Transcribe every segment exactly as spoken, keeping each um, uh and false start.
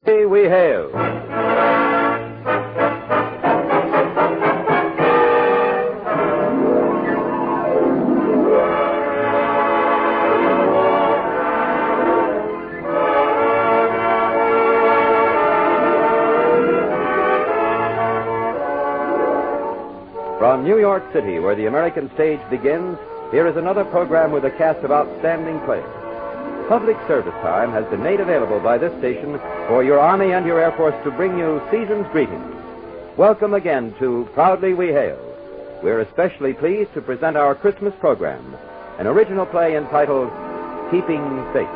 We hail. From New York City, where the American stage begins, here is another program with a cast of outstanding players. Public service time has been made available by this station for your Army and your Air Force to bring you season's greetings. Welcome again to Proudly We Hail. We're especially pleased to present our Christmas program, an original play entitled Keeping Faith.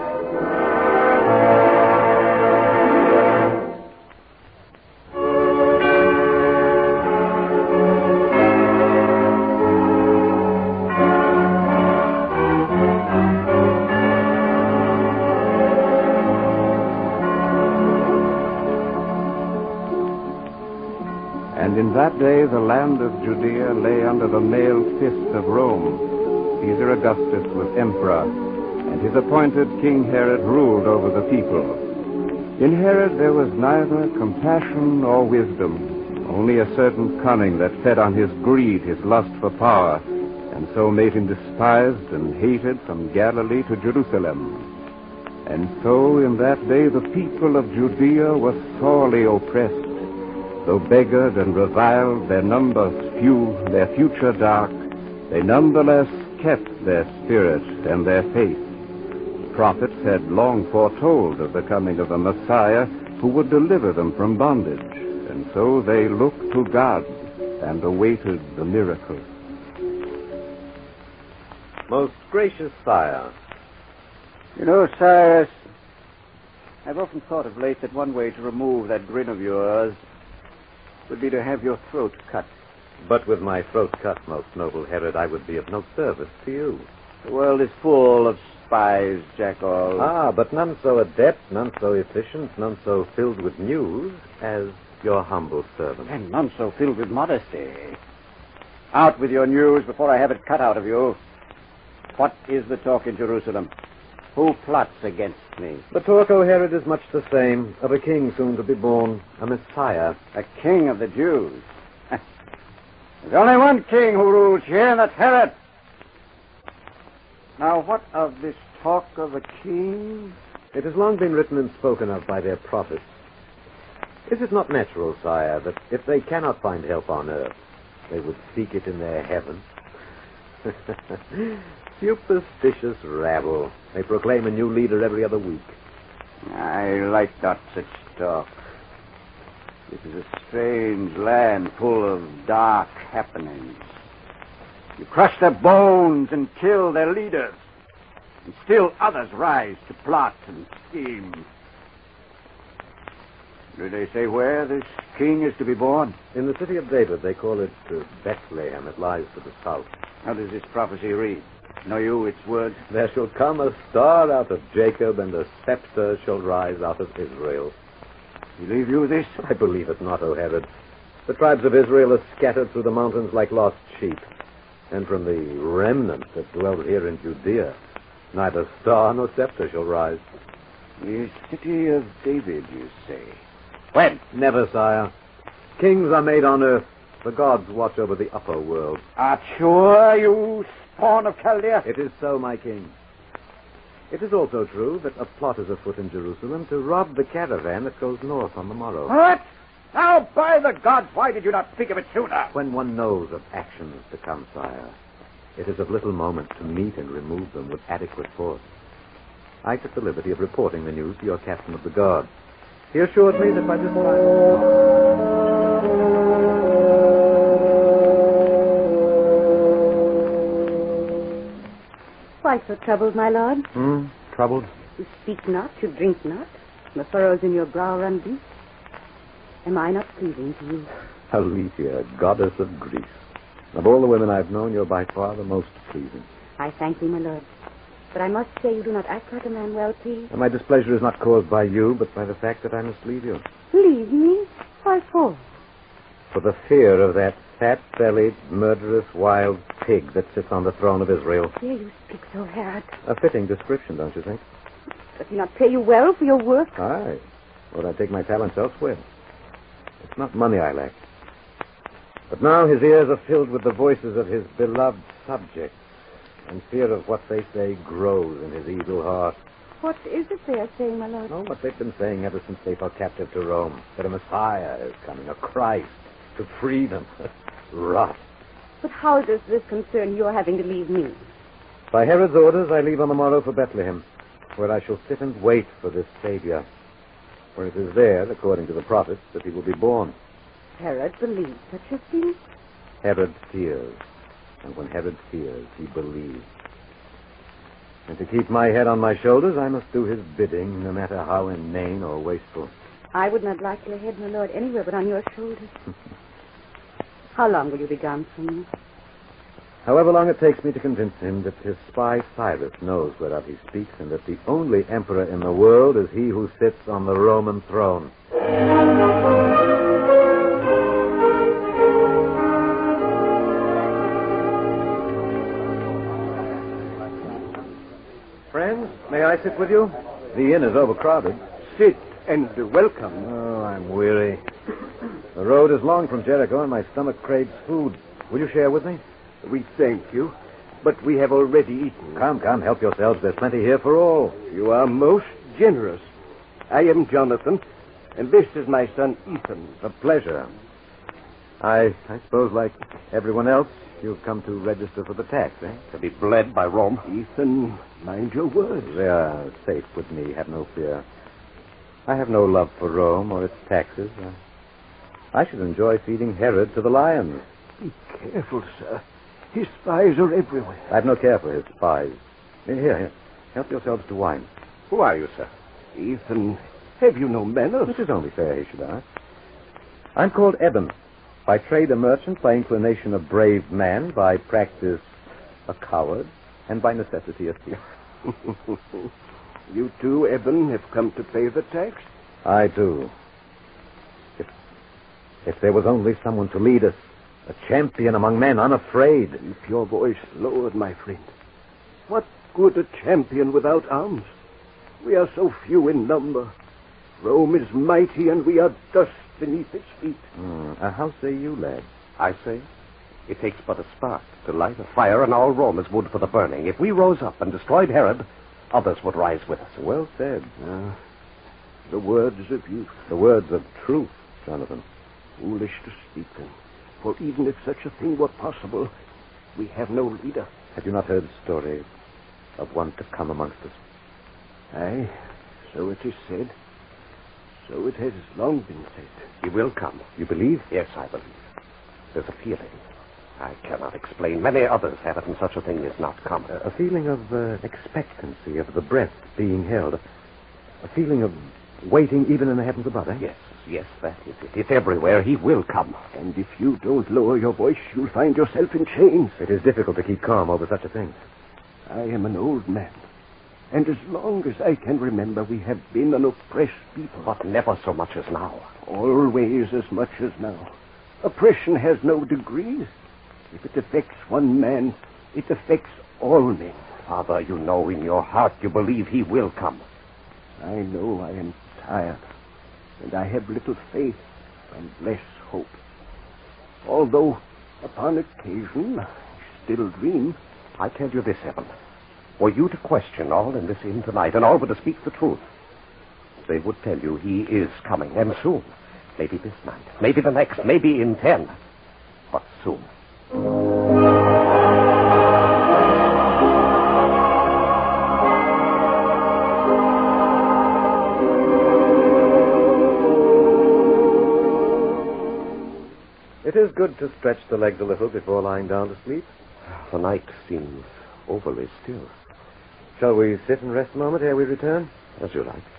And in that day the land of Judea lay under the mailed fist of Rome. Caesar Augustus was emperor, and his appointed King Herod ruled over the people. In Herod there was neither compassion nor wisdom, only a certain cunning that fed on his greed, his lust for power, and so made him despised and hated from Galilee to Jerusalem. And so in that day the people of Judea were sorely oppressed. Though beggared and reviled, their numbers few, their future dark, they nonetheless kept their spirit and their faith. Prophets had long foretold of the coming of a Messiah who would deliver them from bondage, and so they looked to God and awaited the miracle. Most gracious sire. You know, Cyrus, I've often thought of late that one way to remove that grin of yours would be to have your throat cut. But with my throat cut, most noble Herod, I would be of no service to you. The world is full of spies, Jackal. Ah, but none so adept, none so efficient, none so filled with news as your humble servant. And none so filled with modesty. Out with your news before I have it cut out of you. What is the talk in Jerusalem? Who plots against me? The talk, O Herod, is much the same, of a king soon to be born, a Messiah. A king of the Jews. There's only one king who rules here, and that's Herod. Now, what of this talk of a king? It has long been written and spoken of by their prophets. Is it not natural, sire, that if they cannot find help on earth, they would seek it in their heaven? Superstitious rabble. They proclaim a new leader every other week. I like not such talk. This is a strange land full of dark happenings. You crush their bones and kill their leaders. And still others rise to plot and scheme. Do they say where this king is to be born? In the city of David, they call it uh, Bethlehem. It lies to the south. How does this prophecy read? Know you its words? There shall come a star out of Jacob, and a scepter shall rise out of Israel. Believe you this? I believe it not, O Herod. The tribes of Israel are scattered through the mountains like lost sheep. And from the remnant that dwells here in Judea, neither star nor scepter shall rise. The city of David, you say? When? Never, sire. Kings are made on earth. The gods watch over the upper world. Art sure, you spawn of Chaldea? It is so, my king. It is also true that a plot is afoot in Jerusalem to rob the caravan that goes north on the morrow. What? Now, by the gods, why did you not speak of it sooner? When one knows of actions to come, sire, it is of little moment to meet and remove them with adequate force. I took the liberty of reporting the news to your captain of the guard. He assured me that by this time... Why so troubled, my lord? Hmm? Troubled? You speak not, you drink not. The furrows in your brow run deep. Am I not pleasing to you? Alicia, goddess of Greece. Of all the women I've known, you're by far the most pleasing. I thank thee, my lord. But I must say you do not act like a man well pleased. And my displeasure is not caused by you, but by the fact that I must leave you. Leave me? Why for? For the fear of that fat-bellied, murderous, wild pig that sits on the throne of Israel. Here you speak so, Herod. A fitting description, don't you think? Does he not pay you well for your work? Aye. Or would I take my talents elsewhere? It's not money I lack. But now his ears are filled with the voices of his beloved subjects, and fear of what they say grows in his evil heart. What is it they are saying, my lord? Oh, what they've been saying ever since they fell captive to Rome. That a Messiah is coming, a Christ, to free them. Rot. But how does this concern your having to leave me? By Herod's orders, I leave on the morrow for Bethlehem, where I shall sit and wait for this Savior. For it is there, according to the prophets, that he will be born. Herod believes such a thing? Herod fears. And when Herod fears, he believes. And to keep my head on my shoulders, I must do his bidding, no matter how inane or wasteful. I would not like your head, my lord, anywhere but on your shoulders. How long will you be gone from me? However long it takes me to convince him that his spy Cyrus knows whereof he speaks, and that the only emperor in the world is he who sits on the Roman throne. Friends, may I sit with you? The inn is overcrowded. Sit and welcome. Oh, I'm weary. The road is long from Jericho, and my stomach craves food. Will you share with me? We thank you, but we have already eaten. Come, come, help yourselves. There's plenty here for all. You are most generous. I am Jonathan, and this is my son Ethan. A pleasure. I, I suppose, like everyone else, you've come to register for the tax, eh? To be bled by Rome. Ethan, mind your words. They are safe with me, have no fear. I have no love for Rome or its taxes. I should enjoy feeding Herod to the lions. Be careful, sir. His spies are everywhere. I've no care for his spies. Here, here. Help yourselves to wine. Who are you, sir? Ethan, have you no manners? It is only fair he should ask. I'm called Eben. By trade a merchant, by inclination a brave man, by practice a coward, and by necessity a thief. You too, Eben, have come to pay the tax? I do. If, if there was only someone to lead us, a champion among men, unafraid. Keep your voice lowered, my friend. What good a champion without arms? We are so few in number. Rome is mighty, and we are dust beneath its feet. Mm, uh, how say you, lad? I say, it takes but a spark to light a fire, and all Rome is wood for the burning. If we rose up and destroyed Herod, others would rise with us. Well said. Uh, the words of youth. The words of truth, Jonathan. Foolish to speak them. For even if such a thing were possible, we have no leader. Have you not heard stories of one to come amongst us? Aye, so it is said. So it has long been said. He will come. You believe? Yes, I believe. There's a feeling. I cannot explain. Many others have it, and such a thing is not common. A feeling of uh, expectancy, of the breath being held. A feeling of waiting even in the heavens above, eh? Yes, yes, that is it. It's everywhere. He will come. And if you don't lower your voice, you'll find yourself in chains. It is difficult to keep calm over such a thing. I am an old man. And as long as I can remember, we have been an oppressed people. But never so much as now. Always as much as now. Oppression has no degrees. If it affects one man, it affects all men. Father, you know in your heart you believe he will come. I know I am tired, and I have little faith and less hope. Although, upon occasion, I still dream. I tell you this, Evan. Were you to question all in this inn tonight, and all were to speak the truth, they would tell you he is coming, and soon. Maybe this night, maybe the next, maybe in ten. But soon. It is good to stretch the legs a little before lying down to sleep. The night seems overly still. Shall we sit and rest a moment ere we return? As you like.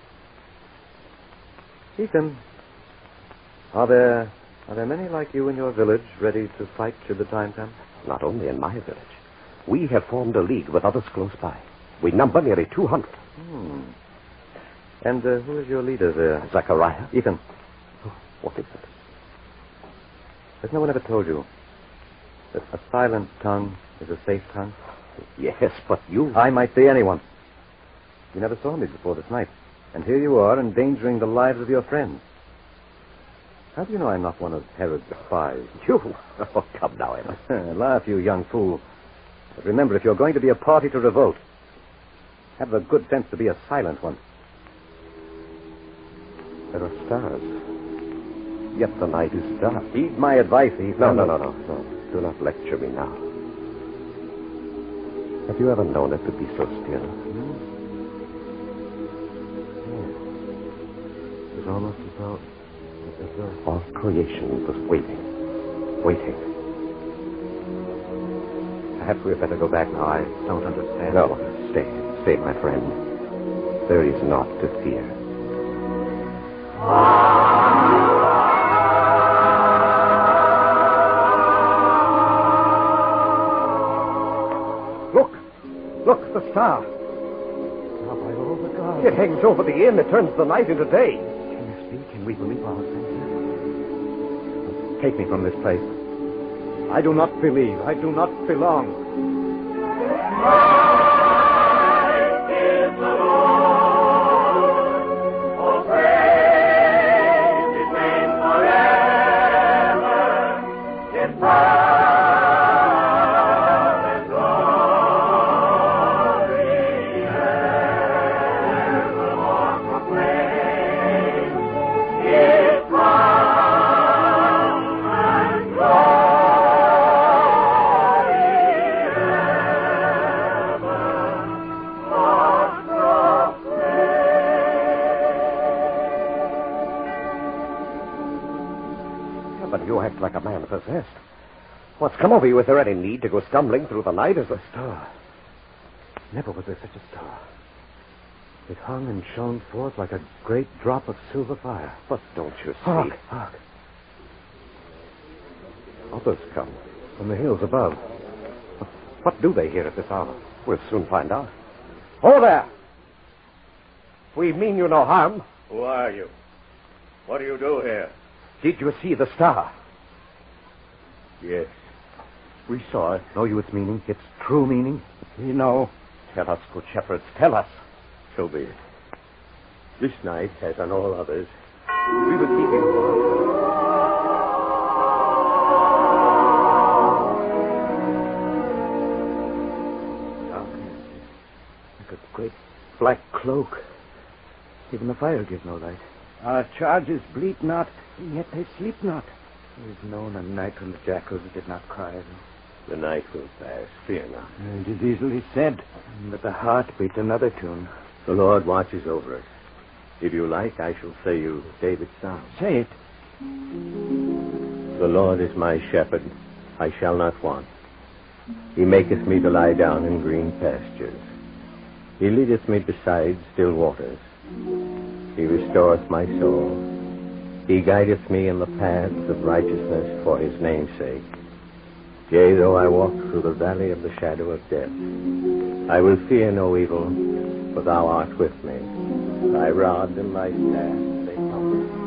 Ethan, are there are there many like you in your village ready to fight should the time come? Not only in my village. We have formed a league with others close by. We number nearly two hundred. Hmm. And uh, who is your leader there? Zachariah. Ethan. What is it? Has no one ever told you that a silent tongue is a safe tongue? Yes, but you... I might be anyone. You never saw me before this night. And here you are, endangering the lives of your friends. How do you know I'm not one of Herod's spies? You? Oh, come now, Amos. Laugh, you young fool. But remember, if you're going to be a party to revolt, have the good sense to be a silent one. There are stars. Yet the night is dark. Heed my advice, Ethan. No, no, no, no, no. Do not lecture me now. Have you ever known it to be so still? Hmm? Yes. It was almost as though... as though... All creation was waiting. Waiting. Perhaps we had better go back now. I don't understand. No, stay. Stay, my friend. There is naught to fear. Look! Look, the star. Now, by all the gods. It hangs over the inn. It turns the night into day. Can you speak? Can we believe our senses? Take me from this place. I do not believe. I do not belong. But you act like a man possessed. What's come over you? Is there any need to go stumbling through the night as a Star. Never was there such a star. It hung and shone forth like a great drop of silver fire. But don't you see? Hark, hark. Others come. From the hills above. What do they hear at this hour? We'll soon find out. Oh, there! We mean you no harm. Who are you? What do you do here? Did you see the star? Yes. We saw it. Know you its meaning? Its true meaning? We know. Tell us, good shepherds, tell us. So be it. This night, as on all others, we were keeping Darkness. Like a great black cloak. Even the fire gives no light. Our charges bleat not, and yet they sleep not. There is known a night when the jackals did not cry. the night will pass. Fear not. It is easily said, but the heart beats another tune. The Lord watches over us. If you like, I shall say you David's psalm. Say it. The Lord is my shepherd, I shall not want. He maketh me to lie down in green pastures. He leadeth me beside still waters. He restoreth my soul. He guideth me in the paths of righteousness for his name's sake. Yea, though I walk through the valley of the shadow of death, I will fear no evil, for thou art with me. Thy rod and thy staff, they comfort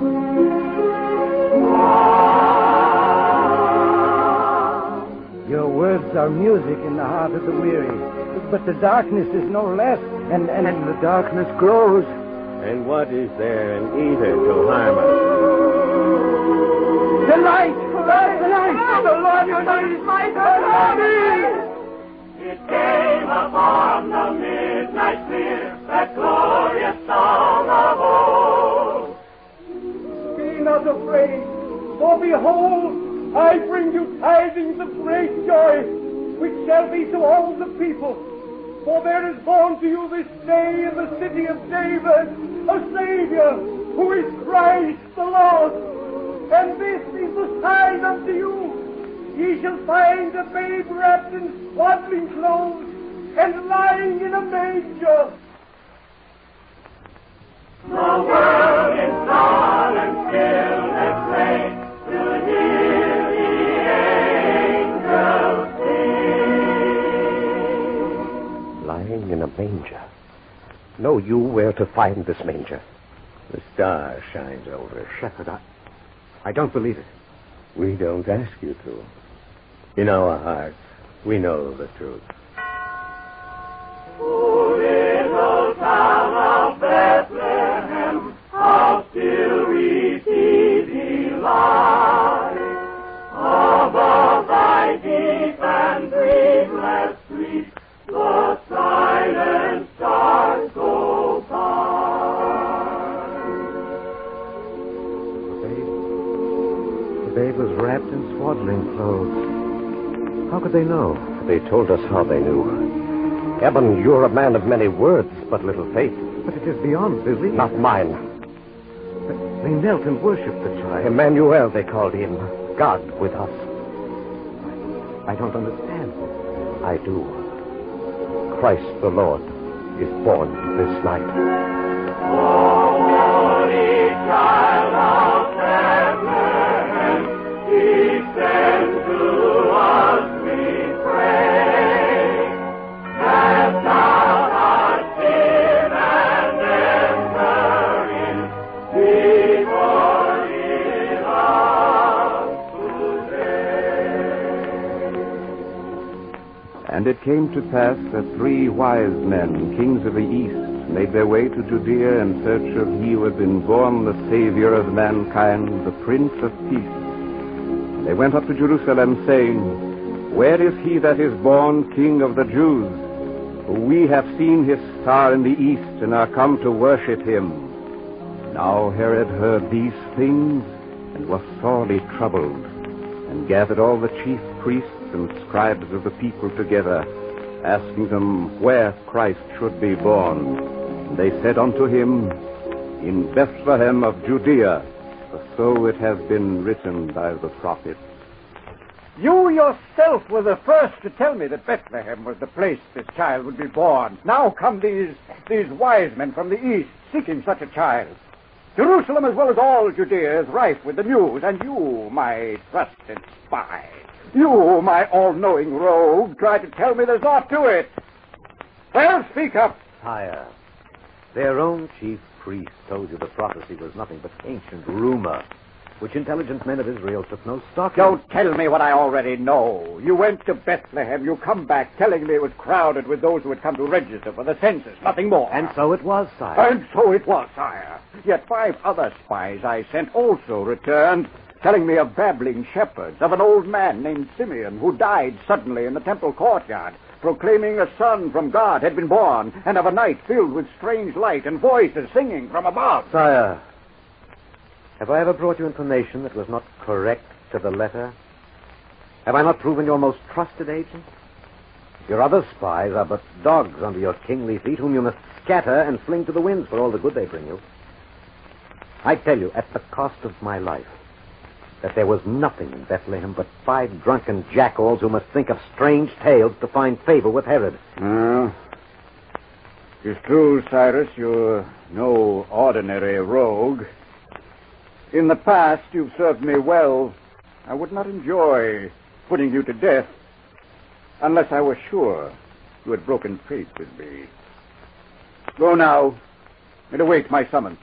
me. Your words are music in the heart of the weary. But the darkness is no less, and, and, and the darkness grows. And what is there in either to harm us? The light! The light! The light! The Lord your name is my God! It came upon the midnight clear, that glorious song of old. Be not afraid, for behold, I bring you tidings of great joy, which shall be to all the people. For there is born to you this day in the city of David a Savior, who is Christ the Lord. And this is the sign unto you. Ye shall find a babe wrapped in swaddling clothes and lying in a manger. The world in silent stillness lay to hear the angels sing. Lying in a manger. Know you where to find this manger? The star shines over us. Shepherd, I, I don't believe it. We don't ask you to. In our hearts, we know the truth. O little town of Bethlehem, babe was wrapped in swaddling clothes. How could they know? They told us how they knew. Eben, you're a man of many words, but little faith. But it is beyond belief. Not mine. But they knelt and worshipped the child. Emmanuel, they called him. God with us. I don't understand. I do. Christ the Lord is born this night. Holy child of Bethlehem, descend to us, we pray. That thou art in and enter in, before in us today. And it came to pass that three wise men, kings of the east, made their way to Judea in search of he who had been born the Savior of mankind, the Prince of Peace. And they went up to Jerusalem, saying, Where is he that is born King of the Jews? For we have seen his star in the east, and are come to worship him. Now Herod heard these things, and was sorely troubled, and gathered all the chief priests and scribes of the people together, asking them where Christ should be born. And they said unto him, In Bethlehem of Judea, for so it has been written by the prophets. You yourself were the first to tell me that Bethlehem was the place this child would be born. Now come these, these wise men from the east, seeking such a child. Jerusalem, as well as all Judea, is rife with the news, and you, my trusted spy, you, my all-knowing rogue, try to tell me there's aught to it. Well, speak up. Sire, their own chief priest told you the prophecy was nothing but ancient rumor, which intelligent men of Israel took no stock in. Don't tell me what I already know. You went to Bethlehem. You come back telling me it was crowded with those who had come to register for the census. Nothing more. And so it was, sire. And so it was, sire. Yet five other spies I sent also returned, telling me of babbling shepherds, of an old man named Simeon who died suddenly in the temple courtyard, proclaiming a son from God had been born, and of a night filled with strange light and voices singing from above. Sire, have I ever brought you information that was not correct to the letter? Have I not proven your most trusted agent? Your other spies are but dogs under your kingly feet, whom you must scatter and fling to the winds for all the good they bring you. I tell you, at the cost of my life, that there was nothing in Bethlehem but five drunken jackals who must think of strange tales to find favor with Herod. Uh, it's true, Cyrus, you're no ordinary rogue. In the past, you've served me well. I would not enjoy putting you to death unless I were sure you had broken faith with me. Go now and await my summons.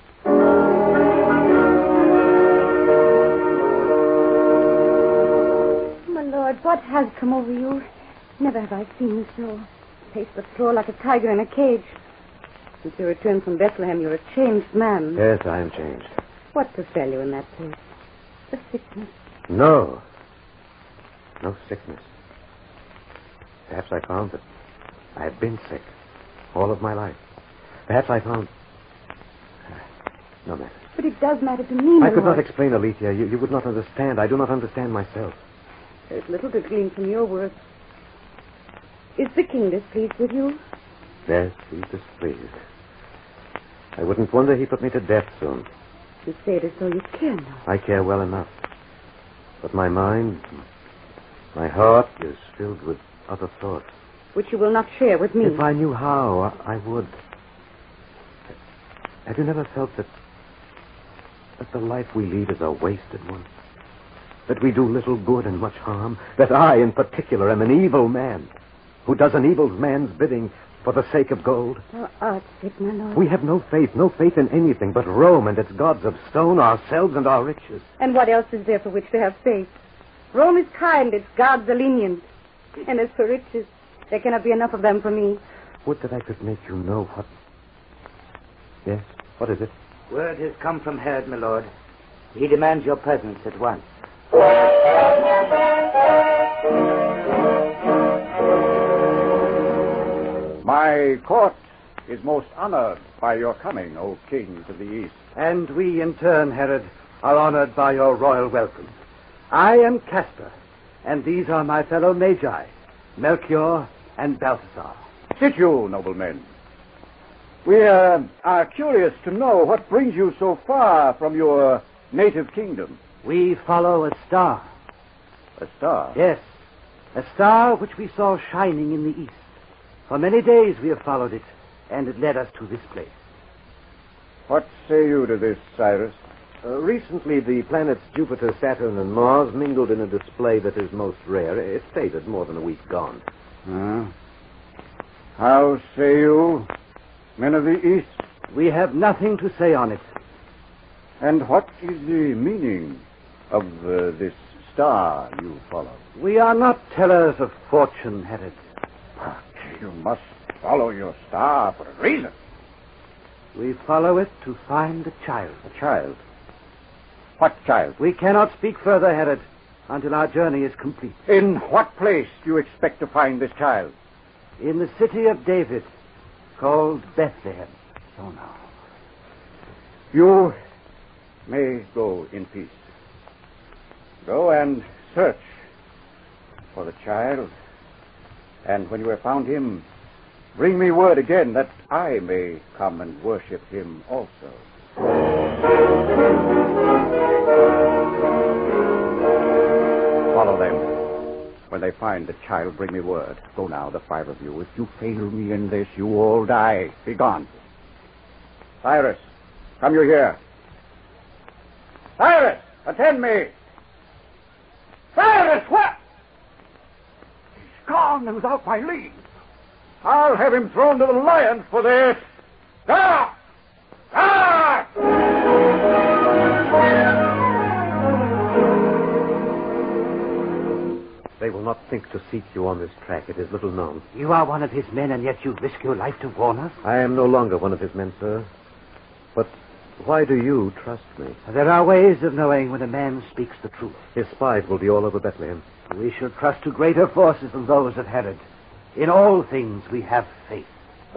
What has come over you? Never have I seen you so. Pace the floor like a tiger in a cage. Since your return from Bethlehem, you're a changed man. Yes, I am changed. What befell you in that place? The sickness? No. No sickness. Perhaps I found that I have been sick all of my life. Perhaps I found... No matter. But it does matter to me, my I could Lord. not explain, Alethea. You, you would not understand. I do not understand myself. There's little to glean from your words. Is the king displeased with you? Yes, he's displeased. I wouldn't wonder he put me to death soon. You say it as though you care now. I care well enough. But my mind, my heart is filled with other thoughts. Which you will not share with me. If I knew how, I would. Have you never felt that, that the life we lead is a wasted one? That we do little good and much harm? That I, in particular, am an evil man who does an evil man's bidding for the sake of gold? Thou art sick, my lord. We have no faith, no faith in anything but Rome and its gods of stone, ourselves and our riches. And what else is there for which to have faith? Rome is kind, its gods are lenient. And as for riches, there cannot be enough of them for me. Would that I could make you know what... Yes, what is it? Word has come from Herod, my lord. He demands your presence at once. My court is most honored by your coming, O kings of the East. And we, in turn, Herod, are honored by your royal welcome. I am Castor, and these are my fellow Magi, Melchior and Balthasar. Sit you, noblemen. We uh, are curious to know what brings you so far from your native kingdom. We follow a star. A star? Yes, a star which we saw shining in the east. For many days we have followed it, and it led us to this place. What say you to this, Cyrus? Uh, recently, the planets Jupiter, Saturn, and Mars mingled in a display that is most rare. It faded more than a week gone. Huh? How say you, men of the East? We have nothing to say on it. And what is the meaning of uh, this star you follow? We are not tellers of fortune, Herod. But you must follow your star for a reason. We follow it to find a child. A child? What child? We cannot speak further, Herod, until our journey is complete. In what place do you expect to find this child? In the city of David, called Bethlehem. So now. You may go in peace. Go and search for the child. And when you have found him, bring me word again that I may come and worship him also. Follow them. When they find the child, bring me word. Go now, the five of you. If you fail me in this, you all die. Be gone. Cyrus, come you here. Cyrus, attend me. Cyrus, what? He's gone and without my leave. I'll have him thrown to the lions for this. Ah! Ah! They will not think to seek you on this track. It is little known. You are one of his men, and yet you risk your life to warn us? I am no longer one of his men, sir. But why do you trust me? There are ways of knowing when a man speaks the truth. His spies will be all over Bethlehem. We shall trust to greater forces than those of Herod. In all things we have faith.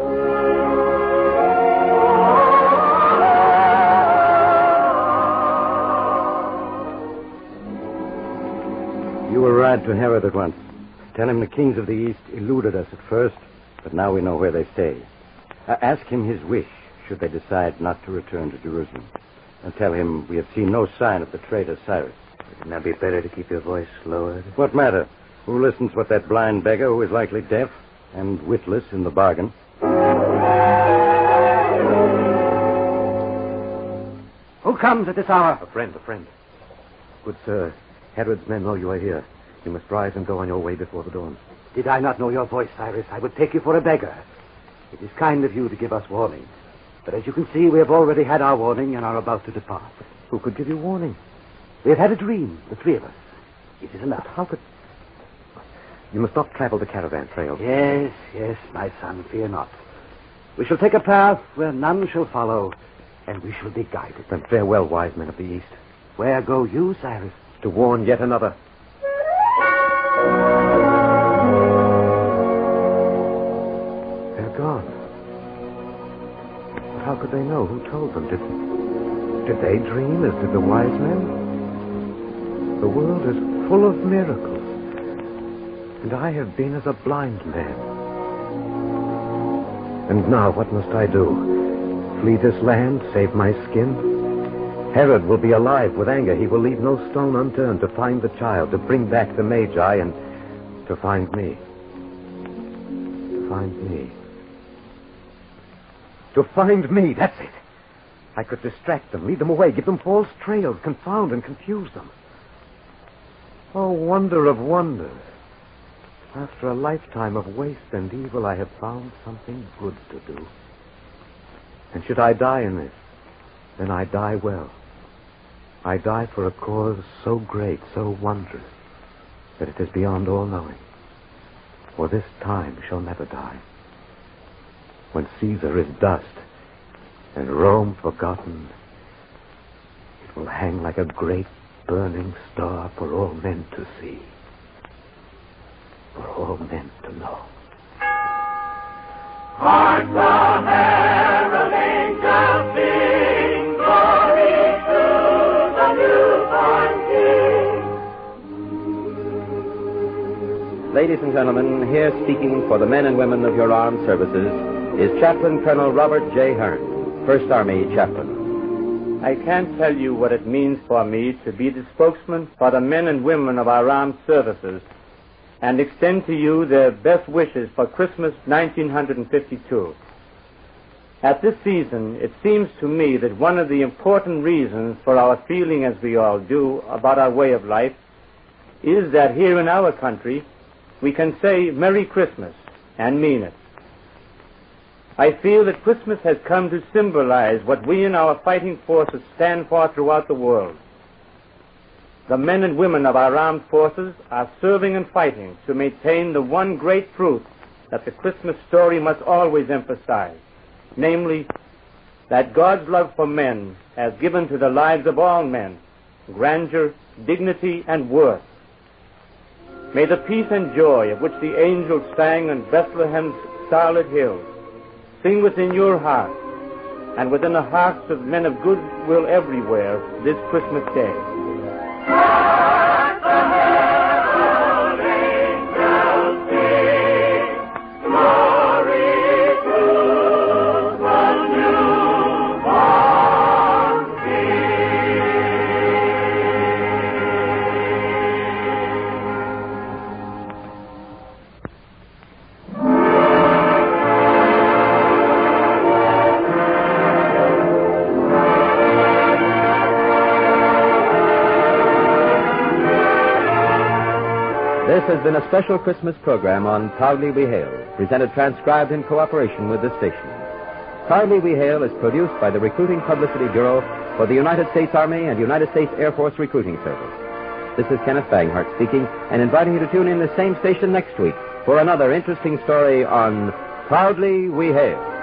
You will ride to Herod at once. Tell him the kings of the East eluded us at first, but now we know where they stay. Uh, ask him his wish, should they decide not to return to Jerusalem. And tell him we have seen no sign of the traitor Cyrus. Wouldn't that be better to keep your voice lowered? What matter? Who listens but that blind beggar who is likely deaf and witless in the bargain? Who comes at this hour? A friend, a friend. Good sir, Herod's men know you are here. You must rise and go on your way before the dawn. Did I not know your voice, Cyrus, I would take you for a beggar. It is kind of you to give us warning. But as you can see, we have already had our warning and are about to depart. Who could give you warning? We have had a dream, the three of us. It is enough. How could... You must not travel the caravan trail. Yes, yes, my son, fear not. We shall take a path where none shall follow, and we shall be guided. Then farewell, wise men of the East. Where go you, Cyrus? To warn yet another. They're gone. But how could they know? Who told them? Did, did they dream as did the wise men? The world is full of miracles. And I have been as a blind man. And now, what must I do? Flee this land, save my skin? Herod will be alive with anger. He will leave no stone unturned to find the child, to bring back the Magi, and to find me. To find me. To find me, that's it. I could distract them, lead them away, give them false trails, confound and confuse them. Oh, wonder of wonders. After a lifetime of waste and evil, I have found something good to do. And should I die in this, then I die well. I die for a cause so great, so wondrous, that it is beyond all knowing. For this time shall never die. When Caesar is dust, and Rome forgotten, it will hang like a great burning star for all men to see. For all men to know. Hark the herald angels sing, glory to the newborn King. ladies and gentlemen, here speaking for the men and women of your armed services is Chaplain Colonel Robert J. Hearn, First Army Chaplain. I can't tell you what it means for me to be the spokesman for the men and women of our armed services and extend to you their best wishes for Christmas nineteen fifty-two. At this season, it seems to me that one of the important reasons for our feeling as we all do about our way of life is that here in our country, we can say Merry Christmas and mean it. I feel that Christmas has come to symbolize what we in our fighting forces stand for throughout the world. The men and women of our armed forces are serving and fighting to maintain the one great truth that the Christmas story must always emphasize, namely, that God's love for men has given to the lives of all men grandeur, dignity, and worth. May the peace and joy of which the angels sang on Bethlehem's starlit hills sing within your heart and within the hearts of men of good will everywhere this Christmas day. This has been a special Christmas program on Proudly We Hail, presented transcribed in cooperation with this station. Proudly We Hail is produced by the Recruiting Publicity Bureau for the United States Army and United States Air Force Recruiting Service. This is Kenneth Banghart speaking and inviting you to tune in the same station next week for another interesting story on Proudly We Hail.